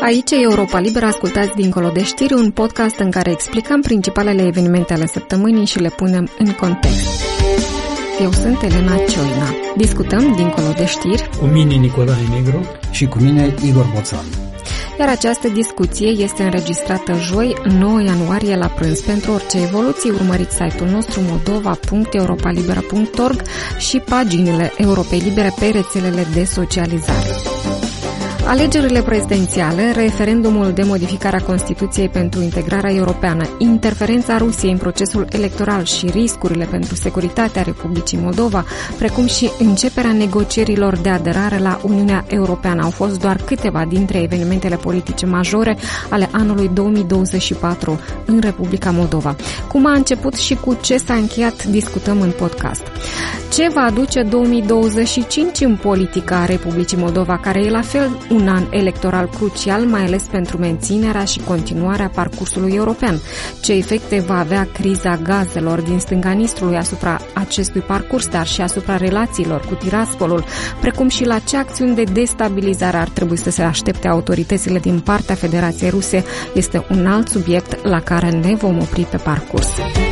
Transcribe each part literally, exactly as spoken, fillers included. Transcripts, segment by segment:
Aici e Europa Liberă, ascultați Dincolo de Știri, un podcast în care explicăm principalele evenimente ale săptămânii și le punem în context. Eu sunt Elena Cioina. Discutăm Dincolo de Știri cu mine Nicolae Negru și cu mine Igor Boțan. Iar această discuție este înregistrată joi, nouă ianuarie la prânz. Pentru orice evoluții, urmăriți site-ul nostru moldova punct europalibera punct org și paginile Europei Libere pe rețelele de socializare. Alegerile prezidențiale, referendumul de modificare a Constituției pentru integrarea europeană, interferența Rusiei în procesul electoral și riscurile pentru securitatea Republicii Moldova, precum și începerea negocierilor de aderare la Uniunea Europeană au fost doar câteva dintre evenimentele politice majore ale anului două mii douăzeci și patru în Republica Moldova. Cum a început și cu ce s-a încheiat, discutăm în podcast. Ce va aduce două mii douăzeci și cinci în politica Republicii Moldova, care e la fel un an electoral crucial, mai ales pentru menținerea și continuarea parcursului european? Ce efecte va avea criza gazelor din stânga Nistrului asupra acestui parcurs, dar și asupra relațiilor cu Tiraspolul, precum și la ce acțiuni de destabilizare ar trebui să se aștepte autoritățile din partea Federației Ruse, este un alt subiect la care ne vom opri pe parcurs.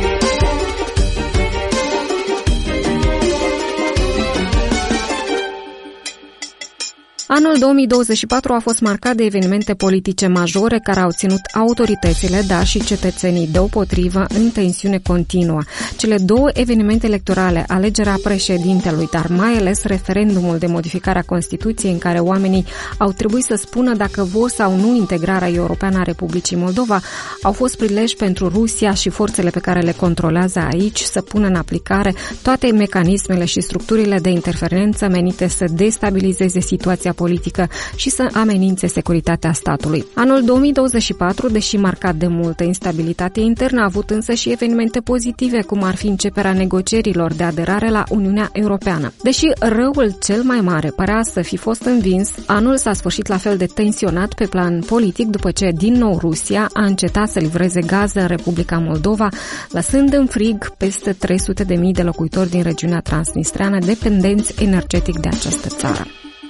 Anul două mii douăzeci și patru a fost marcat de evenimente politice majore care au ținut autoritățile, dar și cetățenii deopotrivă în tensiune continuă. Cele două evenimente electorale, alegerea președintelui, dar mai ales referendumul de modificare a Constituției, în care oamenii au trebuit să spună dacă vor sau nu integrarea europeană a Republicii Moldova, au fost prilej pentru Rusia și forțele pe care le controlează aici să pună în aplicare toate mecanismele și structurile de interferență menite să destabilizeze situația politică și să amenințe securitatea statului. Anul două mii douăzeci și patru, deși marcat de multă instabilitate internă, a avut însă și evenimente pozitive, cum ar fi începerea negocierilor de aderare la Uniunea Europeană. Deși răul cel mai mare părea să fi fost învins, anul s-a sfârșit la fel de tensionat pe plan politic după ce din nou Rusia a încetat să livreze gaze în Republica Moldova, lăsând în frig peste trei sute de mii de locuitori din regiunea transnistreană dependenți energetic de această țară.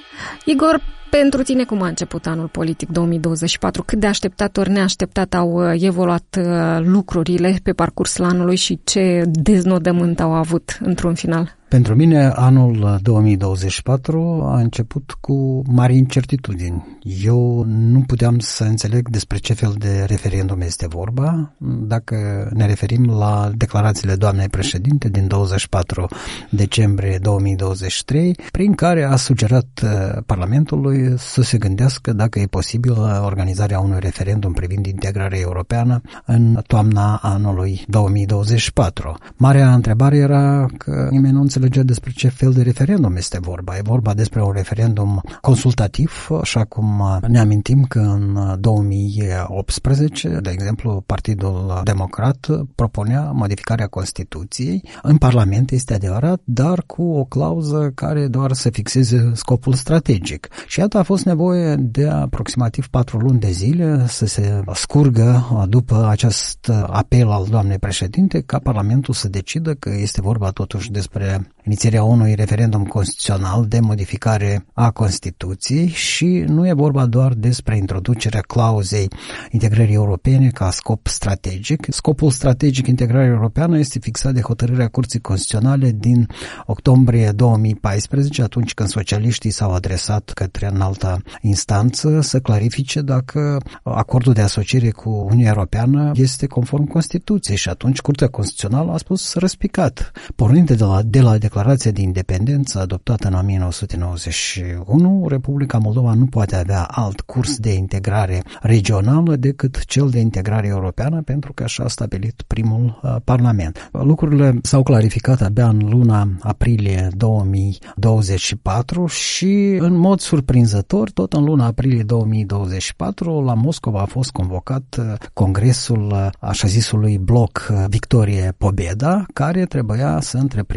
Igor, pentru tine cum a început anul politic două mii douăzeci și patru? Cât de așteptat ori neașteptat au evoluat lucrurile pe parcursul anului și ce deznodământ au avut într-un final? Pentru mine, anul două mii douăzeci și patru a început cu mari incertitudini. Eu nu puteam să înțeleg despre ce fel de referendum este vorba, dacă ne referim la declarațiile doamnei președinte din douăzeci și patru decembrie două mii douăzeci și trei, prin care a sugerat Parlamentului să se gândească dacă e posibil organizarea unui referendum privind integrarea europeană în toamna anului două mii douăzeci și patru. Marea întrebare era că nimeni nu înțelegea despre ce fel de referendum este vorba. E vorba despre un referendum consultativ, așa cum ne amintim că în două mii optsprezece, de exemplu, Partidul Democrat propunea modificarea Constituției. În Parlament, este adevărat, dar cu o clauză care doar să fixeze scopul strategic. Și iată, a fost nevoie de aproximativ patru luni de zile să se scurgă după acest apel al doamnei președinte ca Parlamentul să decidă că este vorba totuși despre inițierea unui referendum constituțional de modificare a Constituției și nu e vorba doar despre introducerea clauzei integrării europene ca scop strategic. Scopul strategic integrării europeană este fixat de hotărârea Curții Constituționale din octombrie două mii paisprezece, atunci când socialiștii s-au adresat către înaltă instanță să clarifice dacă acordul de asociere cu Uniunea Europeană este conform Constituției și atunci Curtea Constituțională a spus răspicat. Pornind de la, de la declarația de independență adoptată în o mie nouă sute nouăzeci și unu, Republica Moldova nu poate avea alt curs de integrare regională decât cel de integrare europeană, pentru că așa a stabilit primul uh, Parlament. Lucrurile s-au clarificat abia în luna aprilie două mii douăzeci și patru și, în mod surprinzător, tot în luna aprilie două mii douăzeci și patru, la Moscova a fost convocat uh, congresul uh, așa zisului bloc uh, Victorie Pobeda, care trebuia să întreprindă și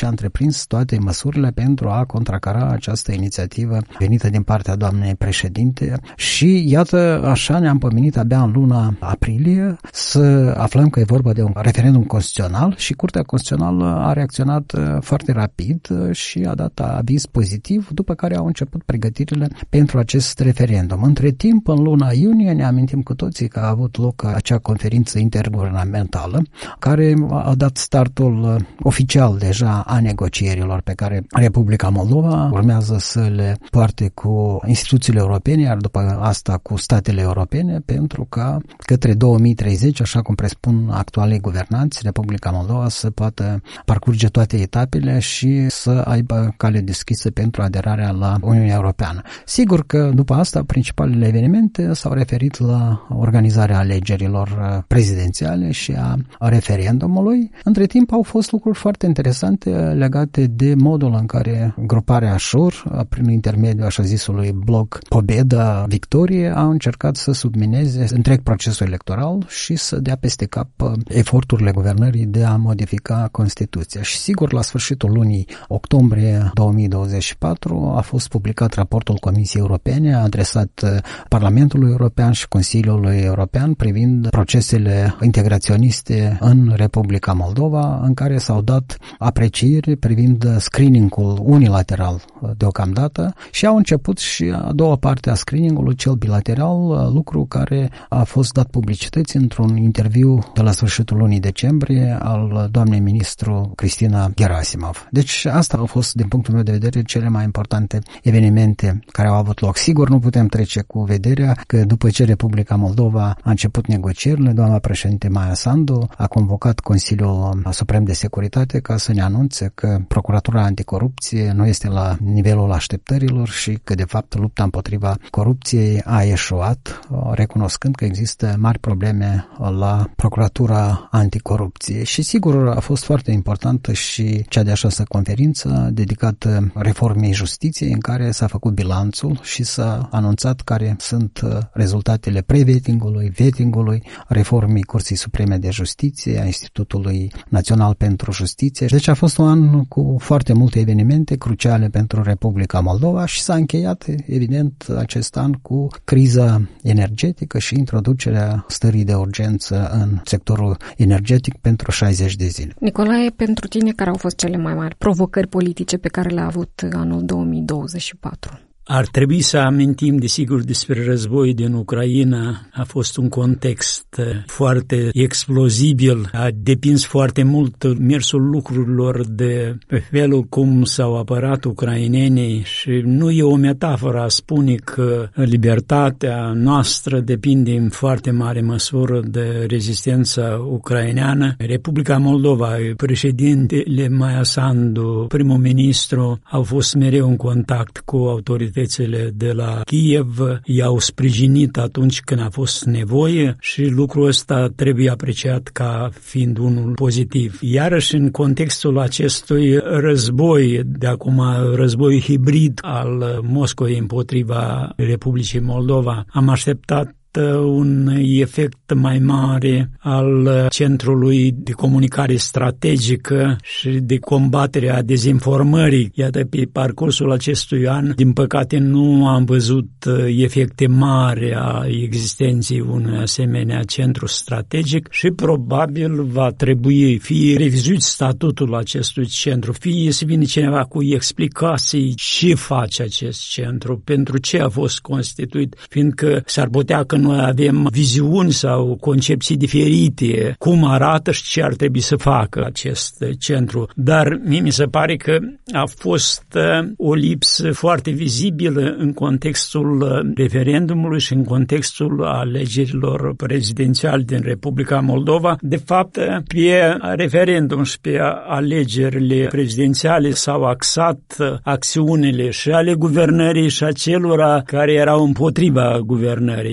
și a întreprins toate măsurile pentru a contracara această inițiativă venită din partea doamnei președinte și iată, așa ne-am pomenit abia în luna aprilie să aflăm că e vorba de un referendum constituțional și Curtea Constituțională a reacționat foarte rapid și a dat aviz pozitiv, după care au început pregătirile pentru acest referendum. Între timp, în luna iunie, ne amintim cu toții că a avut loc acea conferință interguvernamentală care a dat startul oficial deja a negocierilor pe care Republica Moldova urmează să le poarte cu instituțiile europene, iar după asta cu statele europene, pentru ca către două mii treizeci, așa cum presupun actualii guvernanți, Republica Moldova să poată parcurge toate etapele și să aibă cale deschisă pentru aderarea la Uniunea Europeană. Sigur că după asta principalele evenimente s-au referit la organizarea alegerilor prezidențiale și a referendumului. Între timp au fost lucruri foarte interesante legate de modul în care gruparea Șur, prin intermediul așa zisului bloc Pobeda Victorie, a încercat să submineze întreg procesul electoral și să dea peste cap eforturile guvernării de a modifica Constituția. Și sigur, la sfârșitul lunii octombrie două mii douăzeci și patru a fost publicat raportul Comisiei Europene adresat Parlamentului European și Consiliului European privind procesele integraționiste în Republica Moldova, în care s-au dat aprecieri privind screening-ul unilateral deocamdată și au început și a doua parte a screening-ului, cel bilateral, lucru care a fost dat publicității într-un interviu de la sfârșitul lunii decembrie al doamnei ministru Cristina Gerasimov. Deci asta au fost, din punctul meu de vedere, cele mai importante evenimente care au avut loc. Sigur, nu putem trece cu vederea că după ce Republica Moldova a început negocierile, doamna președinte Maia Sandu a convocat Consiliul Suprem de Securitate ca să ne anunțe că Procuratura Anticorupție nu este la nivelul așteptărilor și că, de fapt, lupta împotriva corupției a eșuat, recunoscând că există mari probleme la Procuratura Anticorupție. Și, sigur, a fost foarte importantă și cea de-a șasea conferință dedicată reformei justiției, în care s-a făcut bilanțul și s-a anunțat care sunt rezultatele pre-vettingului, vettingului, reformei Curții Supreme de Justiție, a Institutului Național pentru Justiție. Deci a fost un an cu foarte multe evenimente cruciale pentru Republica Moldova și s-a încheiat, evident, acest an cu criza energetică și introducerea stării de urgență în sectorul energetic pentru șaizeci de zile. Nicolae, pentru tine, care au fost cele mai mari provocări politice pe care le-a avut anul două mii douăzeci și patru? Ar trebui să amintim, desigur, despre războiul din Ucraina. A fost un context foarte explozibil, a depins foarte mult mersul lucrurilor de pe felul cum s-au apărat ucrainenii și nu e o metaforă a spune că libertatea noastră depinde în foarte mare măsură de rezistența ucraineană. Republica Moldova, președintele Maia Sandu, primul ministru, au fost mereu în contact cu autoritățile de la Kiev, i-au sprijinit atunci când a fost nevoie și lucrul ăsta trebuie apreciat ca fiind unul pozitiv. Iarăși, în contextul acestui război, de acum război hibrid al Moscovei împotriva Republicii Moldova, am așteptat un efect mai mare al Centrului de Comunicare Strategică și de combatere a dezinformării. Iată, pe parcursul acestui an, din păcate, nu am văzut efecte mari a existenței unui asemenea centru strategic și probabil va trebui fie revizuit statutul acestui centru, fie să vină cineva cu explicații ce face acest centru, pentru ce a fost constituit, fiindcă s-ar putea că noi avem viziuni sau concepții diferite, cum arată și ce ar trebui să facă acest centru. Dar mie mi se pare că a fost o lipsă foarte vizibilă în contextul referendumului și în contextul alegerilor prezidențiale din Republica Moldova. De fapt, pe referendum și pe alegerile prezidențiale s-au axat acțiunile și ale guvernării și a celora care erau împotriva guvernării.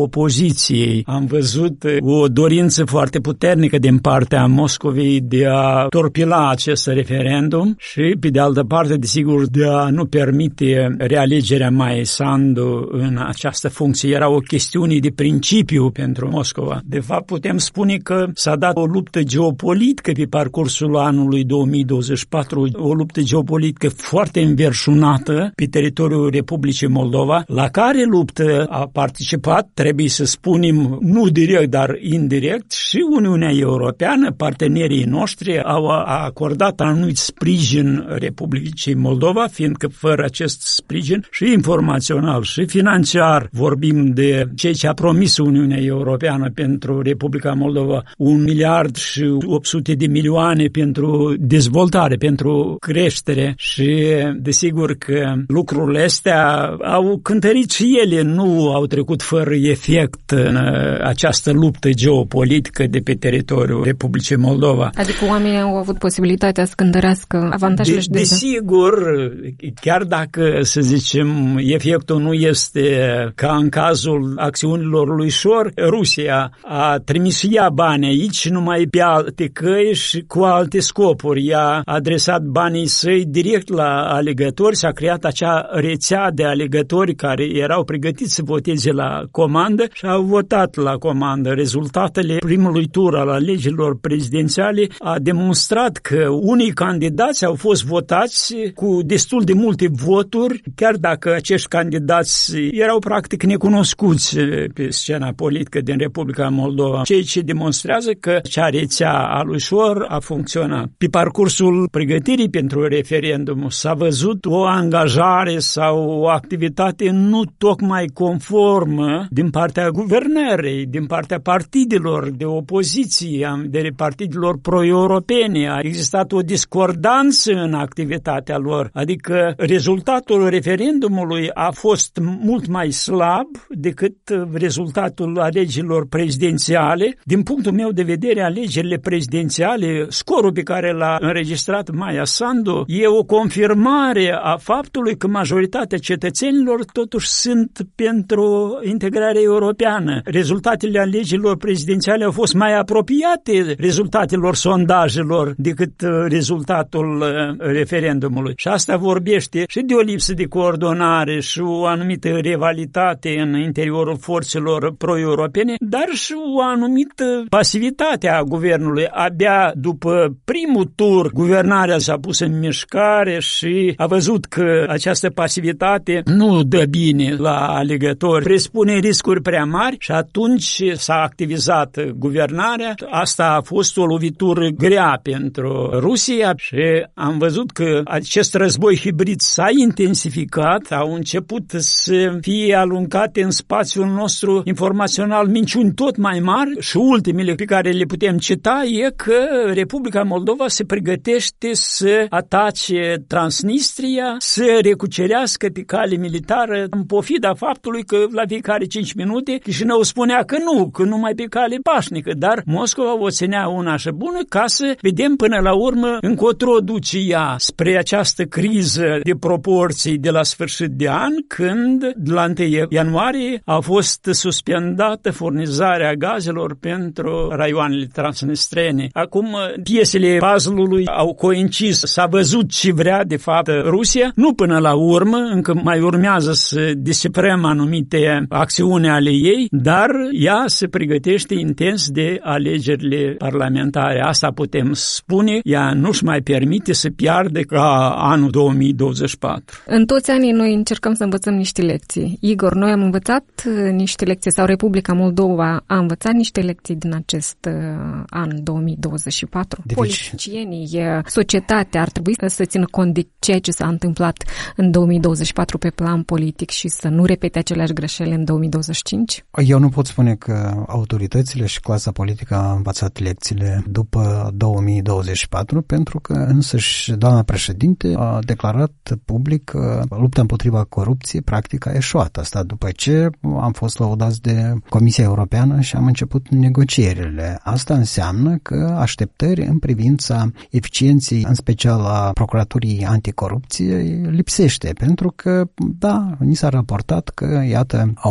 opoziției. Am văzut o dorință foarte puternică din partea Moscovei de a torpila acest referendum și, pe de altă parte, desigur, de a nu permite realegerea Maiei Sandu în această funcție. Era o chestiune de principiu pentru Moscova. De fapt, putem spune că s-a dat o luptă geopolitică pe parcursul anului două mii douăzeci și patru, o luptă geopolitică foarte înverșunată pe teritoriul Republicii Moldova, la care luptă a participat, trebuie să spunem, nu direct, dar indirect, și Uniunea Europeană. Partenerii noștri au acordat anumit sprijin Republicii Moldova, fiindcă fără acest sprijin și informațional și financiar, vorbim de ceea ce a promis Uniunea Europeană pentru Republica Moldova, un miliard și opt sute de milioane pentru dezvoltare, pentru creștere, și desigur că lucrurile astea au cântărit și ele, nu au trecut fără efect în această luptă geopolitică de pe teritoriul Republicii Moldova. Adică oamenii au avut posibilitatea să cântărească avantajele de, și de Desigur, chiar dacă, să zicem, efectul nu este ca în cazul acțiunilor lui Șor, Rusia a trimis ea bani aici numai pe alte căi și cu alte scopuri. Ea a adresat banii săi direct la alegători, s-a creat acea rețea de alegători care erau pregătiți să voteze la comandă și au votat la comandă. Rezultatele primului tur al alegerilor prezidențiale a demonstrat că unii candidați au fost votați cu destul de multe voturi, chiar dacă acești candidați erau practic necunoscuți pe scena politică din Republica Moldova, ceea ce demonstrează că acea rețea a lui Șor a funcționat. Pe parcursul pregătirii pentru referendum s-a văzut o angajare sau o activitate nu tocmai conformă din partea guvernării, din partea partidelor de opoziție, de partidelor pro-europene. A existat o discordanță în activitatea lor, adică rezultatul referendumului a fost mult mai slab decât rezultatul alegerilor prezidențiale. Din punctul meu de vedere, alegerile prezidențiale, scorul pe care l-a înregistrat Maia Sandu, e o confirmare a faptului că majoritatea cetățenilor totuși sunt pentru integrarea europeană. Rezultatele alegerilor prezidențiale au fost mai apropiate rezultatelor sondajelor decât rezultatul referendumului. Și asta vorbește și de o lipsă de coordonare și o anumită rivalitate în interiorul forțelor pro-europene, dar și o anumită pasivitate a guvernului. Abia după primul tur, guvernarea s-a pus în mișcare și a văzut că această pasivitate nu dă bine la alegători, presupune riscuri prea mari și atunci s-a activizat guvernarea. Asta a fost o lovitură grea pentru Rusia și am văzut că acest război hibrid s-a intensificat, au început să fie aluncate în spațiul nostru informațional minciuni tot mai mari și ultimele pe care le putem cita e că Republica Moldova se pregătește să atace Transnistria, să recucerească pe cale militară, în pofida faptului că la fiecare cinci minute Chișinău spunea că nu, că numai pe cale pașnică, dar Moscova o ținea una și bună ca să vedem până la urmă încotro duce ea spre această criză de proporții de la sfârșit de an, când la întâi ianuarie a fost suspendată furnizarea gazelor pentru raioanele transnistrene. Acum piesele puzzle-ului au coincis, s-a văzut ce vrea de fapt Rusia, nu până la urmă, încă mai urmează să descifrăm anumite acțiuni ale ei, dar ea se pregătește intens de alegerile parlamentare. Asta putem spune, ea nu-și mai permite să piardă ca anul două mii douăzeci și patru. În toți anii noi încercăm să învățăm niște lecții. Igor, noi am învățat niște lecții, sau Republica Moldova a învățat niște lecții din acest uh, an două mii douăzeci și patru. De Politicienii, societatea ar trebui să țină cont de ceea ce s-a întâmplat în două mii douăzeci și patru pe plan politic și să nu repete aceleași greșeli în două mii douăzeci și cinci? Eu nu pot spune că autoritățile și clasa politică a învățat lecțiile după două mii douăzeci și patru, pentru că însăși doamna președinte a declarat public că lupta împotriva corupției practic a eșuat. Asta după ce am fost lăudați de Comisia Europeană și am început negocierile. Asta înseamnă că așteptări în privința eficienței, în special a Procuraturii Anticorupție, lipsește, pentru că, da, ni s-a raportat că, iată, au fost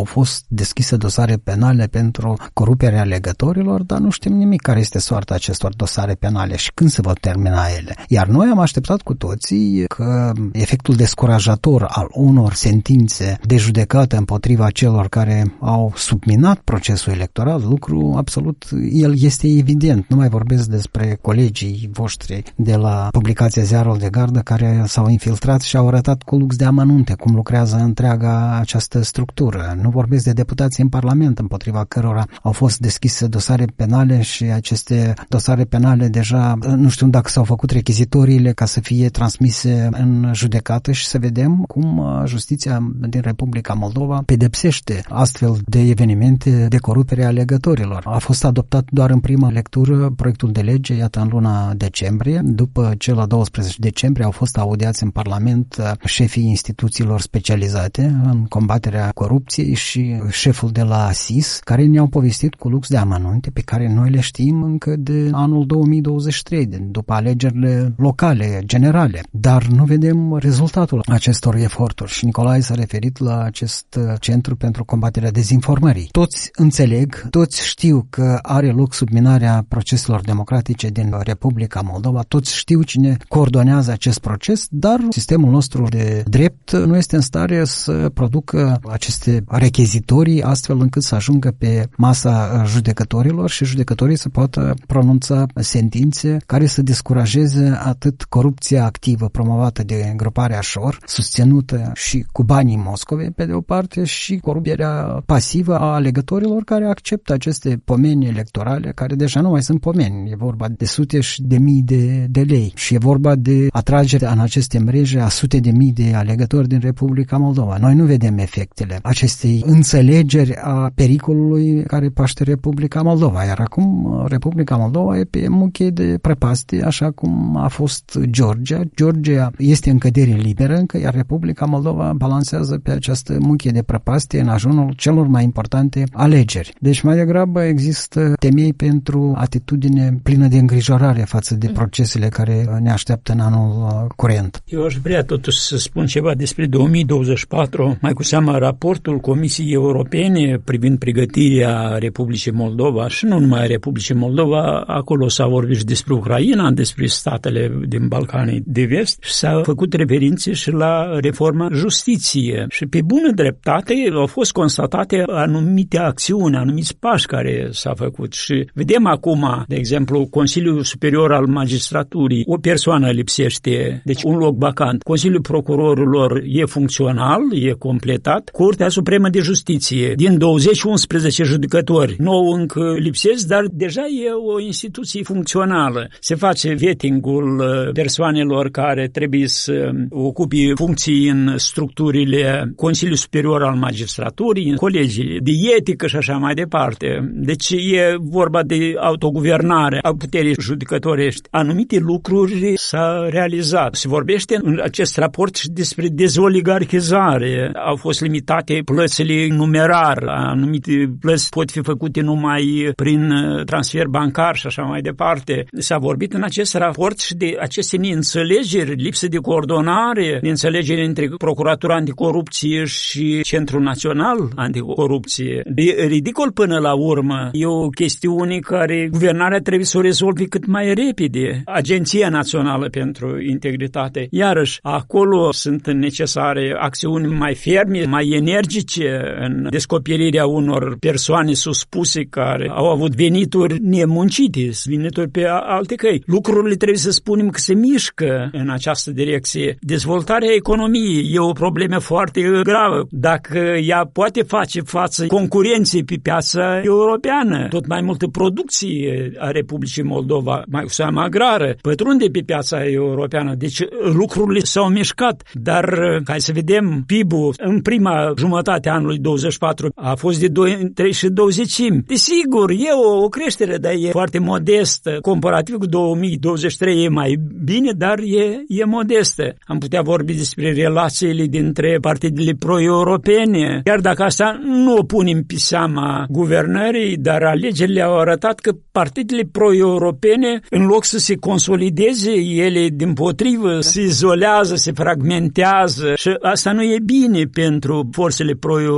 deschise dosare penale pentru coruperea alegătorilor, dar nu știm nimic care este soarta acestor dosare penale și când se vor termina ele. Iar noi am așteptat cu toții că efectul descurajator al unor sentințe de judecată împotriva celor care au subminat procesul electoral, lucru absolut, el este evident. Nu mai vorbesc despre colegii voștri de la publicația Ziarul de Gardă care s-au infiltrat și au arătat cu lux de amănunte cum lucrează întreaga această structură. Nu vorbesc de deputații în Parlament împotriva cărora au fost deschise dosare penale și aceste dosare penale deja, nu știu dacă s-au făcut rechizitoriile ca să fie transmise în judecată și să vedem cum justiția din Republica Moldova pedepsește astfel de evenimente de corupere a alegătorilor. A fost adoptat doar în prima lectură proiectul de lege, iată, în luna decembrie. După ce la douăsprezece decembrie au fost audiați în Parlament șefii instituțiilor specializate în combaterea corupției și șeful de la S I S, care ne-au povestit cu lux de amănunte pe care noi le știm încă de anul două mii douăzeci și trei, după alegerile locale, generale. Dar nu vedem rezultatul acestor eforturi și Nicolae s-a referit la acest centru pentru combaterea dezinformării. Toți înțeleg, toți știu că are loc subminarea proceselor democratice din Republica Moldova, toți știu cine coordonează acest proces, dar sistemul nostru de drept nu este în stare să producă aceste rechizitorii astfel încât să ajungă pe masa judecătorilor și judecătorii să poată pronunța sentințe care să descurajeze atât corupția activă promovată de gruparea Șor, susținută și cu banii Moscovei, pe de o parte, și corupția pasivă a alegătorilor care acceptă aceste pomeni electorale, care deja nu mai sunt pomeni. E vorba de sute și de mii de, de lei și e vorba de atragerea în aceste mreje a sute de mii de alegători din Republica Moldova. Noi nu vedem efectele acestei înțelegeri a pericolului care paște Republica Moldova, iar acum Republica Moldova e pe muche de prăpastie, așa cum a fost Georgia. Georgia este în cădere liberă încă, iar Republica Moldova balansează pe această muche de prăpastie în ajunul celor mai importante alegeri. Deci mai degrabă există temei pentru atitudine plină de îngrijorare față de procesele care ne așteaptă în anul curent. Eu aș vrea totuși să spun ceva despre două mii douăzeci și patru, mai cu seamă raportul Comisiei Europene privind pregătirea Republicii Moldova și nu numai Republicii Moldova, acolo s-a vorbit și despre Ucraina, despre statele din Balcanii de Vest și s-a făcut referințe și la reforma justiției. Și pe bună dreptate au fost constatate anumite acțiuni, anumiți pași care s-a făcut și vedem acum, de exemplu, Consiliul Superior al Magistraturii, o persoană lipsește, deci un loc vacant. Consiliul Procurorilor e funcțional, e completat. Curtea Supremă de Justiție, din douăzeci unsprezece judecători, nouă încă lipsesc, dar deja e o instituție funcțională. Se face vetting-ul persoanelor care trebuie să ocupe funcții în structurile Consiliului Superior al Magistraturii, în colegii de etică și așa mai departe. Deci e vorba de autoguvernare a puterii judecătorești. Anumite lucruri s-a realizat. Se vorbește în acest raport și despre dezoligarhizare. Au fost limitate plățile numerar. Anumite plăți pot fi făcute numai prin transfer bancar și așa mai departe. S-a vorbit în acest raport și de aceste neînțelegeri, lipsă de coordonare, neînțelegeri între Procuratura Anticorupție și Centrul Național Anticorupție. De ridicol până la urmă. E o chestiune care guvernarea trebuie să o rezolve cât mai repede. Agenția Națională pentru Integritate. Iarăși, acolo sunt necesare acțiuni mai ferme, mai energice în descoperirea unor persoane suspuse care au avut venituri nemuncite, venituri pe alte căi. Lucrurile trebuie să spunem că se mișcă în această direcție. Dezvoltarea economiei e o problemă foarte gravă. Dacă ea poate face față concurenței pe piața europeană, tot mai multă producție a Republicii Moldova, mai cu seamă agrară, pătrunde pe piața europeană. Deci lucrurile s-au mișcat, dar ca să vedem, P I B-ul în prima jumătate a anului douăzeci și patru a fost de doi virgulă trei douăzecimi. Desigur, e o, o creștere, dar e foarte modestă. Comparativ cu două mii douăzeci și trei e mai bine, dar e, e modestă. Am putea vorbi despre relațiile dintre partidele pro-europene, chiar dacă asta nu o punem pe seama guvernării, dar alegerile au arătat că partidele pro-europene, în loc să se consolideze, ele dimpotrivă se izolează, se fragmentează și asta nu e bine pentru forțele pro-europene.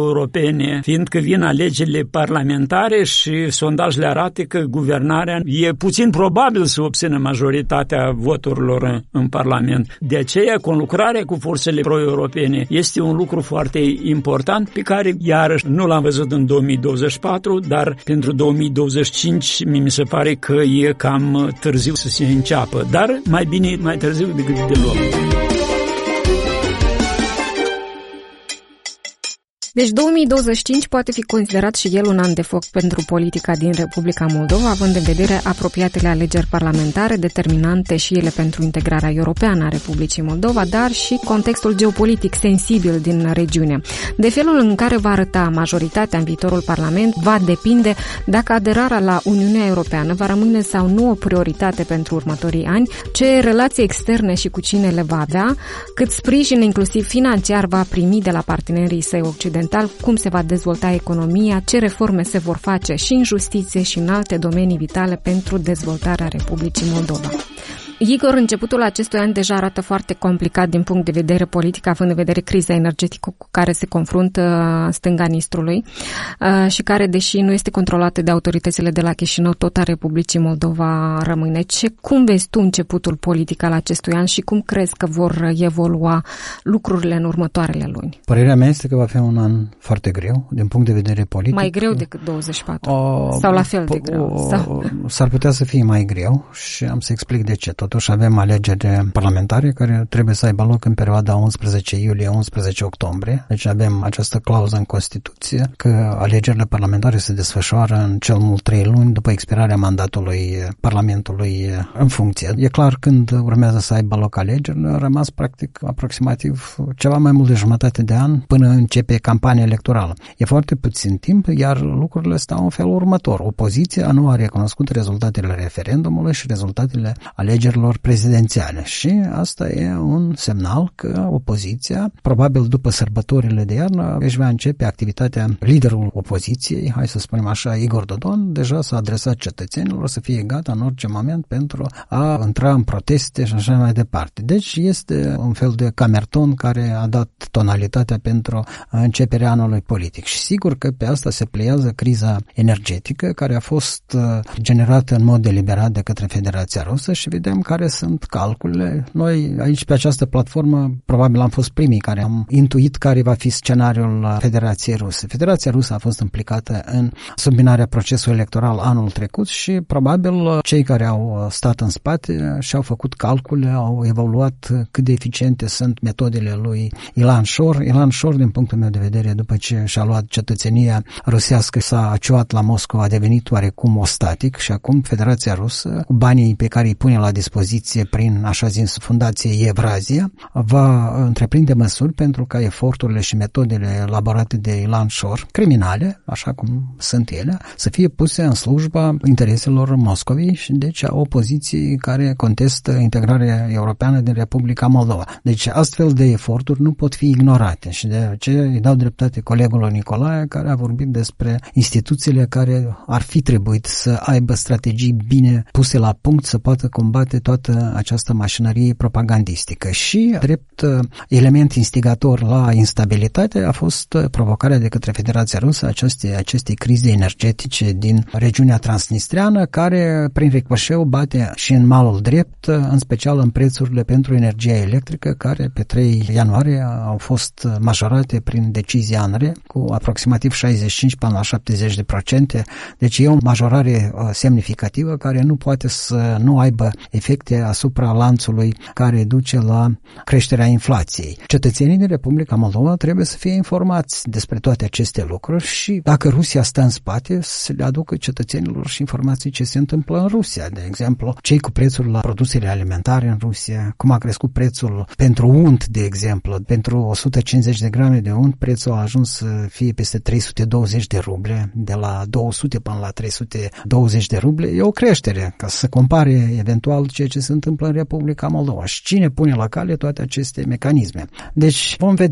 europene, fiindcă vin alegerile parlamentare și sondajele arată că guvernarea e puțin probabil să obțină majoritatea voturilor în Parlament. De aceea, conlucrarea cu forțele pro-europene este un lucru foarte important pe care, iarăși, nu l-am văzut în două mii douăzeci și patru, dar pentru două mii douăzeci și cinci mi se pare că e cam târziu să se înceapă, dar mai bine mai târziu decât deloc. Deci două mii douăzeci și cinci poate fi considerat și el un an de foc pentru politica din Republica Moldova, având în vedere apropiatele alegeri parlamentare, determinante și ele pentru integrarea europeană a Republicii Moldova, dar și contextul geopolitic sensibil din regiune. De felul în care va arăta majoritatea în viitorul Parlament va depinde dacă aderarea la Uniunea Europeană va rămâne sau nu o prioritate pentru următorii ani, ce relații externe și cu cine le va avea, cât sprijin inclusiv financiar va primi de la partenerii săi occidentali, cum se va dezvolta economia, ce reforme se vor face și în justiție și în alte domenii vitale pentru dezvoltarea Republicii Moldova. Igor, începutul acestui an deja arată foarte complicat din punct de vedere politic, având în vedere criza energetică cu care se confruntă stânga Nistrului și care, deși nu este controlată de autoritățile de la Chișinău, tot a Republicii Moldova rămâne. Ce, cum vezi tu începutul politic al acestui an și cum crezi că vor evolua lucrurile în următoarele luni? Părerea mea este că va fi un an foarte greu din punct de vedere politic. Mai greu decât douăzeci și patru? O, sau la fel de greu? O, sau? S-ar putea să fie mai greu și am să explic de ce. Totuși avem alegeri parlamentare care trebuie să aibă loc în perioada unsprezece iulie - unsprezece octombrie. Deci avem această clauză în Constituție că alegerile parlamentare se desfășoară în cel mult trei luni după expirarea mandatului Parlamentului în funcție. E clar, când urmează să aibă loc alegerile, a rămas practic aproximativ ceva mai mult de jumătate de an până începe campania electorală. E foarte puțin timp, iar lucrurile stau în felul următor. Opoziția nu a recunoscut rezultatele referendumului și rezultatele alegerilor prezidențiale și asta e un semnal că opoziția, probabil după sărbătorile de iarnă, își va începe activitatea. Liderul opoziției, hai să spunem așa, Igor Dodon, deja s-a adresat cetățenilor să fie gata în orice moment pentru a intra în proteste și așa mai departe. Deci este un fel de camerton care a dat tonalitatea pentru începerea anului politic. Și sigur că pe asta se pliază criza energetică care a fost generată în mod deliberat de către Federația Rusă și vedem care sunt calculele. Noi aici pe această platformă probabil am fost primii care am intuit care va fi scenariul Federației Ruse. Federația Rusă a fost implicată în subminarea procesului electoral anul trecut și probabil cei care au stat în spate și-au făcut calcule, au evaluat cât de eficiente sunt metodele lui Ilan Shor. Ilan Shor, din punctul meu de vedere, după ce și-a luat cetățenia rusească, s-a aciuat la Moscova, a devenit oarecum ostatic și acum Federația Rusă, cu banii pe care îi pune la dispoziție prin așa zis Fundație Evrazia, va întreprinde măsuri pentru ca eforturile și metodele elaborate de Ilan Shor, criminale, așa cum sunt ele, să fie puse în slujba intereselor Moscovei și deci a opoziției care contestă integrarea europeană din Republica Moldova. Deci astfel de eforturi nu pot fi ignorate și de aceea îi dau dreptate colegului Nicolae care a vorbit despre instituțiile care ar fi trebuit să aibă strategii bine puse la punct să poată combate toată această mașinărie propagandistică și drept element instigator la instabilitate a fost provocarea de către Federația Rusă acestei, acestei crize energetice din regiunea transnistreană care prin ricoșeu bate și în malul drept, în special în prețurile pentru energia electrică care pe trei ianuarie au fost majorate prin decizia ANRE cu aproximativ șaizeci și cinci până la șaptezeci de procente. Deci e o majorare semnificativă care nu poate să nu aibă efecte asupra lanțului care duce la creșterea inflației. Cetățenii din Republica Moldova trebuie să fie informați despre toate aceste lucruri și dacă Rusia stă în spate, să le aducă cetățenilor și informații ce se întâmplă în Rusia. De exemplu, cei cu prețuri la produsele alimentare în Rusia, cum a crescut prețul pentru unt, de exemplu. Pentru o sută cincizeci de grame de unt, prețul a ajuns să fie peste trei sute douăzeci de ruble, de la două sute până la trei sute douăzeci de ruble. E o creștere, ca să compare eventual ceea ce se întâmplă în Republica Moldova și cine pune la cale toate aceste mecanisme. Deci vom vedea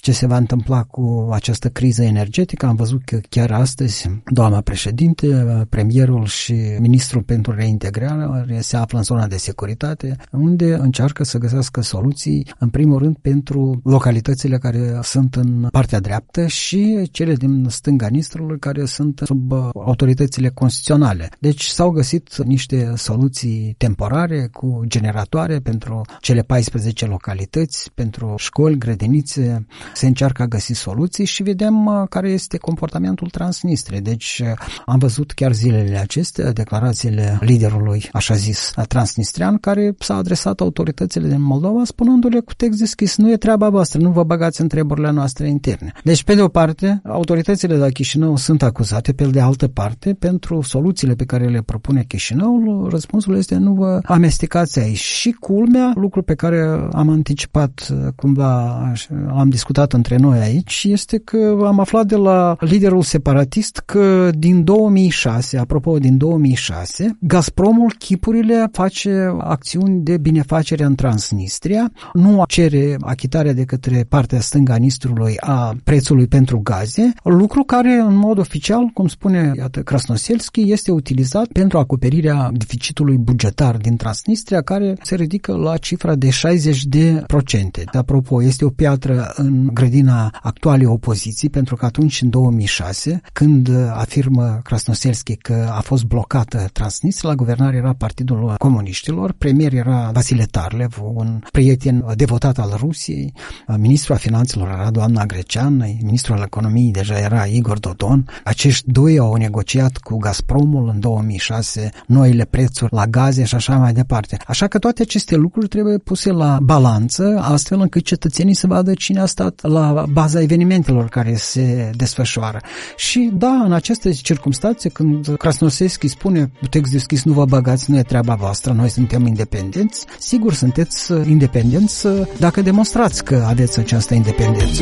ce se va întâmpla cu această criză energetică. Am văzut că chiar astăzi doamna președinte, premierul și ministrul pentru reintegrare se află în zona de securitate, unde încearcă să găsească soluții, în primul rând, pentru localitățile care sunt în partea dreaptă și cele din stânga Nistrului care sunt sub autoritățile constituționale. Deci s-au găsit niște soluții temporare cu generatoare pentru cele paisprezece localități, pentru școli, grădinițe, se încearcă a găsi soluții și vedem care este comportamentul Transnistriei. Deci am văzut chiar zilele acestea declarațiile liderului, așa zis, transnistrian, care s-a adresat autoritățile din Moldova spunându-le cu text deschis: nu e treaba voastră, nu vă băgați în treburile noastre interne. Deci, pe de o parte, autoritățile de la Chișinău sunt acuzate, pe de altă parte, pentru soluțiile pe care le propune Chișinăul, răspunsul este: nu vă amestecați aici. Și culmea, lucru pe care am anticipat cumva, am discutat între noi aici, este că am aflat de la liderul separatist că din două mii șase, apropo, din două mii șase, Gazpromul chipurile face acțiuni de binefacere în Transnistria, nu cere achitarea de către partea stângă a Nistrului a prețului pentru gaze, lucru care în mod oficial, cum spune iată Krasnoselski, este utilizat pentru acoperirea deficitului bugetar din Transnistria, care se ridică la cifra de șaizeci de procente. Apropo, este o piatră în grădina actualei opoziții, pentru că atunci, în două mii șase, când afirmă Krasnoselski că a fost blocată Transnistria, la guvernare era Partidul Comuniștilor, premier era Vasile Tarlev, un prieten devotat al Rusiei, ministrul finanțelor era doamna Greceană, ministrul al economiei deja era Igor Dodon. Acești doi au negociat cu Gazpromul în două mii șase noile prețuri la gaze și așa mai departe. Așa că toate aceste lucruri trebuie puse la balanță, astfel încât cetățenii să vadă cine a stat la baza evenimentelor care se desfășoară. Și da, în aceste circunstanțe, când Krasnoselski spune cu text deschis: nu vă băgați, nu e treaba voastră, noi suntem independenți, sigur sunteți independenți dacă demonstrați că aveți această independență.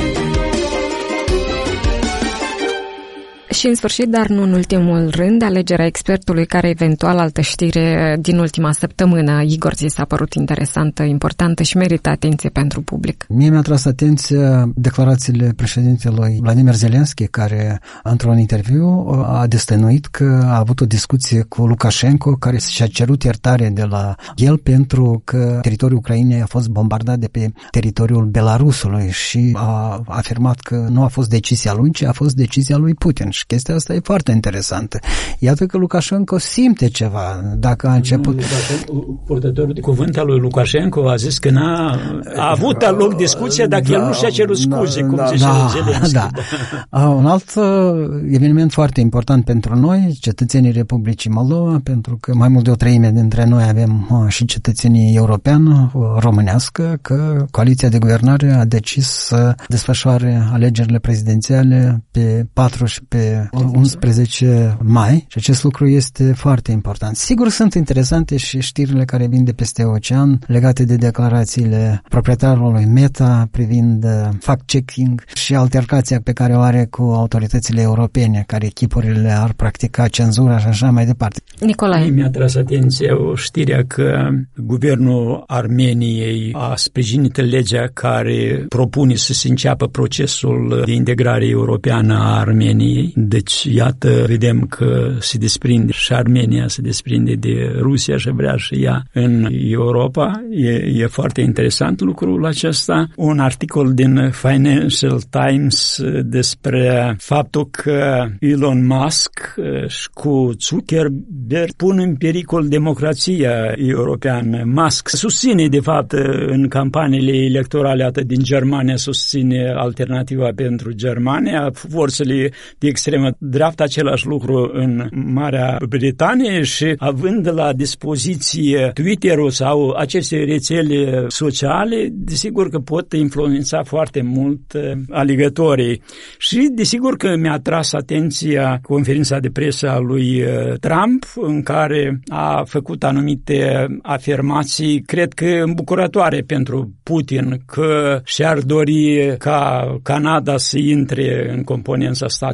Și în sfârșit, dar nu în ultimul rând, alegerea expertului care eventual altă știre din ultima săptămână. Igor, ți s-a părut interesantă, importantă și merită atenție pentru public. Mie mi-a tras atenția declarațiile președintelui Vladimir Zelenski, care într-un interviu a destăinuit că a avut o discuție cu Lukashenko, care și-a cerut iertare de la el pentru că teritoriul Ucrainei a fost bombardat de pe teritoriul Belarusului și a afirmat că nu a fost decizia lui, ci a fost decizia lui Putin. Și chestia asta e foarte interesantă. Iată că Lukashenko simte ceva. Dacă a început... Purtătorul de cuvânt al lui Lukashenko a zis că n-a a avut da, loc discuția dacă da, el nu și-a cerut scuze, da, cum da, zice da, Zelenski. Da. Da. Un alt eveniment foarte important pentru noi, cetățenii Republicii Moldova, pentru că mai mult de o treime dintre noi avem și cetățenii europeană, românească, că coaliția de guvernare a decis să desfășoare alegerile prezidențiale pe patru și pe unsprezece mai și acest lucru este foarte important. Sigur, sunt interesante și știrile care vin de peste ocean legate de declarațiile proprietarului Meta privind fact-checking și altercația pe care o are cu autoritățile europene, care echipurile ar practica cenzura și așa mai departe. Nicolae. Mi-a tras atenția o știrea că guvernul Armeniei a sprijinit legea care propune să se înceapă procesul de integrare europeană a Armeniei. Deci, iată, vedem că se desprinde și Armenia se desprinde de Rusia și vrea și ea în Europa. E, e foarte interesant lucrul acesta. Un articol din Financial Times despre faptul că Elon Musk și cu Zuckerberg pun în pericol democrația europeană. Musk susține, de fapt, în campaniile electorale atât din Germania, susține Alternativa pentru Germania, forțele de extremă dreaptă același lucru în Marea Britanie și având la dispoziție Twitter-ul sau aceste rețele sociale, desigur că pot influența foarte mult alegătorii. Și desigur că mi-a tras atenția conferința de presă a lui Trump, în care a făcut anumite afirmații, cred că îmbucurătoare pentru Putin, că și-ar dori ca Canada să intre în componența Statelor Unite,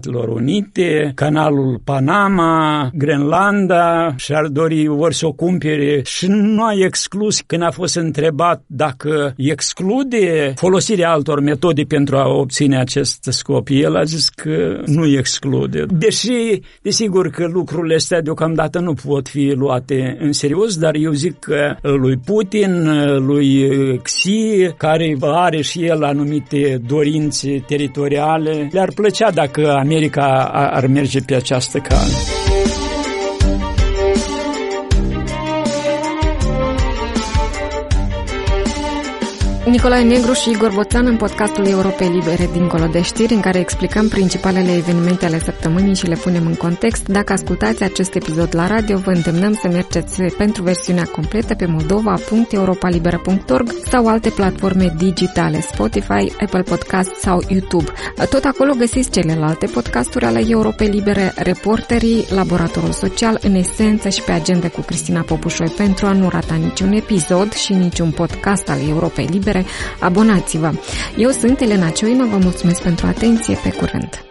Unite, canalul Panama, Grenlanda și ar dori ori să o cumpere și nu a exclus când a fost întrebat dacă exclude folosirea altor metode pentru a obține acest scop. El a zis că nu exclude. Deși, desigur că lucrurile astea deocamdată nu pot fi luate în serios, dar eu zic că lui Putin, lui Xi, care are și el anumite dorințe teritoriale, le-ar plăcea dacă America ar merge pe această cale. Nicolae Negru și Igor Boțan în podcastul Europei Libere Dincolo de Știri, în care explicăm principalele evenimente ale săptămânii și le punem în context. Dacă ascultați acest episod la radio, vă îndemnăm să mergeți pentru versiunea completă pe moldova punct europa liberă punct org sau alte platforme digitale, Spotify, Apple Podcast sau YouTube. Tot acolo găsiți celelalte podcasturi ale Europei Libere, Reporterii, Laboratorul Social, În Esență și Pe Agenda cu Cristina Popușoi, pentru a nu rata niciun episod și niciun podcast al Europei Libere. Abonați-vă! Eu sunt Elena Cioimă, vă mulțumesc pentru atenție, pe curând!